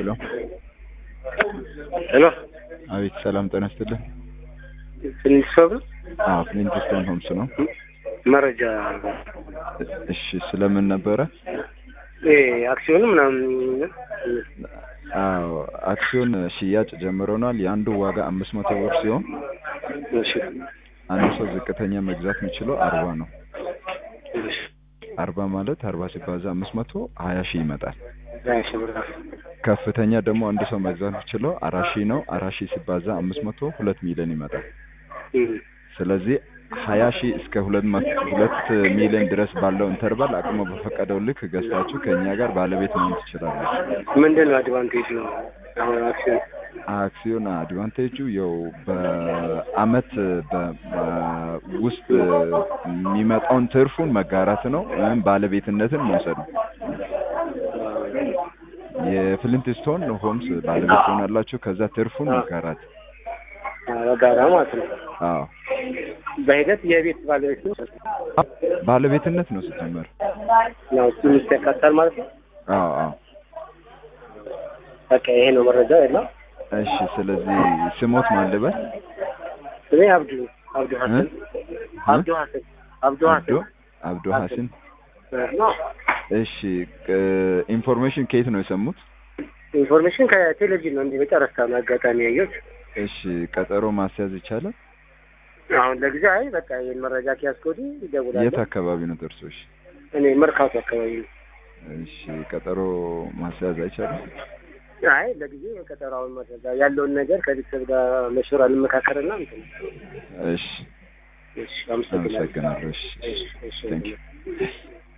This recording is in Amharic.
ሄሎ ሄሎ አቤት ሰላም ጤና ይስጥልኝ ትንሽ ሰው ፍሊንትስቶን ሆምስ ነው መረጃ እሺ ስለምን ነበረ አክሲዮን ምናምን አክሲዮን ሽያጭ ጀምረናል የአንዱ ዋጋ 500 ብር ሲሆን እሺ አንድ ሰው ዝቅተኛ መግዛት የሚችለው 40 ነው እሺ 40 ማለት 40 ሲባዛ 500 20 ይመጣል 20 ብር ከፍተኛ ደግሞ አንድ ሰው መግዛት የሚችለው 4000 ነው 4000 ሲባዛ 500 2 ሚሊዮን ይመጣል ስለዚህ 20,000 እስከ 2 ሚሊዮን ድረስ ባለው ኢንተርቫል አቅሙ በፈቀደው ልክ ገዝታችሁ ከኛ ጋር ባለቤት መሆን ትችላላችሁ ምንድነው አድቫንቴጅ ነው አክሲዮን አድቫንቴጁ ያው በአመት ውስጥ የሚመጣውን ትርፉን መጋራት ነው ወይም ባለቤትነትን መውሰድ ነው የፍሊንትስቶን ሆምስ ባለቤት ሆናላችሁ ከዛ ትርፉን መጋራት ጋራ ማለት ነው አዎ በሂደት የቤት ባለቤት ነው ባለቤትነት ነው ሲጀመር ነው ትንሽ ተከታተል ማለት ነው አዎ በቃ ይሄ ነው መረጃ ያለው እሺ ስለዚህ ስሞት ማለበት እኔ አብዱ ሐሰን እሺ ኢንፎርሜሽን ከየት ነው የሰሙት ኢንፎርሜሽን ከቴሌቪዥን ነው እንዴ በጨረታ አጋጣሚ ያየሁት እሺ ቀጠሮ ማስያዝ ይቻላል አሁን ለጊዜው አይ በቃ ይሄን መረጃ kiyaskodi ይደውላል የት አካባቢ ነው ደርሶሽ እኔ መርካቶ አካባቢ ነው እሺ ቀጠሮ ማስያዝ አይቻልም አይ ለጊዜው ቀጠሮውን ማስያዝ ያለውን ነገር ከቤተሰብ ጋር መሽራ እንመካከርና እንትን እሺ አመሰግናለሁ እሺ ቴንክ ዩ